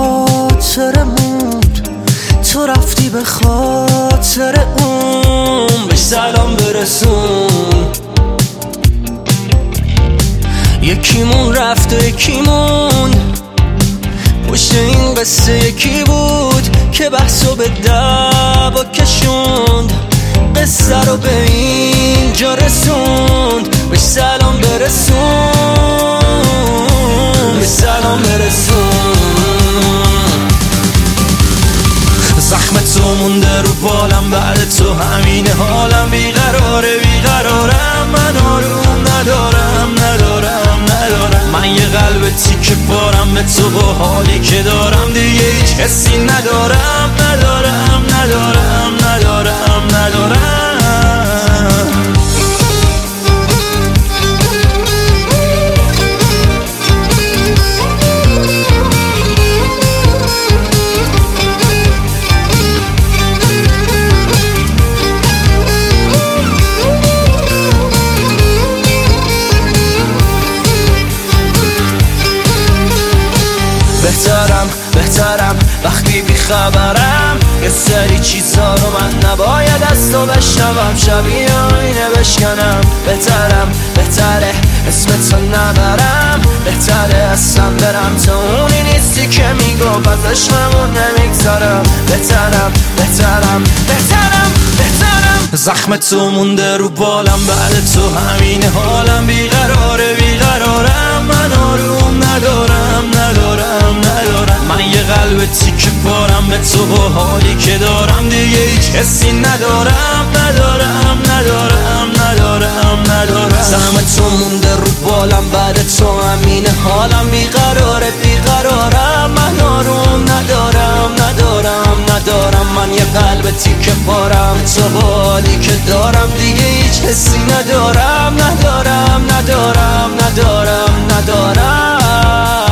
خاطرمون، تو رفتی به خاطر اون. بهش سلام برسون. یکیمون رفت و یکیمون پشت این قصه یکی بود که بحثو به دعوا کشوند، قصه رو به اینجا رسوند. بهش سلام برسون، بهش سلام برسون. زخم تو مونده رو بالم، بعد تو همین حالم بیقراره بیقرارم. من آروم ندارم ندارم ندارم. من یه قلب تیکه پارم به تو با حالی که دارم، دیگه هیچ حسی ندارم ندارم ندارم ندارم ندارم. بهترم وقتی بیخبرم. یه سری چیزا رو من نباید از تو بشنوم، شبیه آینه بشکنم. بهتره اسم تو نبرم، بهتره اصلا برم. تو اونی نیستی که میگفت ازش ممون نمیگذارم. بهترم زخم تو مونده رو بالم، بعد تو همین حالم بیقراره بیقرارم. من آروم ندارم ندارم ندارم. من یه قلب تیکه پارم به تو با حالی که دارم، دیگه هیچ حسی ندارم ندارم ندارم ندارم ندارم. زخم تو مونده رو بالم، بعد تو همین حالم بیقراره بیقرارم. من آروم ندارم ندارم ندارم. من یه قلب تیکه پارم تو با حالی که دارم، دیگه هیچ حسی ندارم ندارم ندارم ندارم ندارم.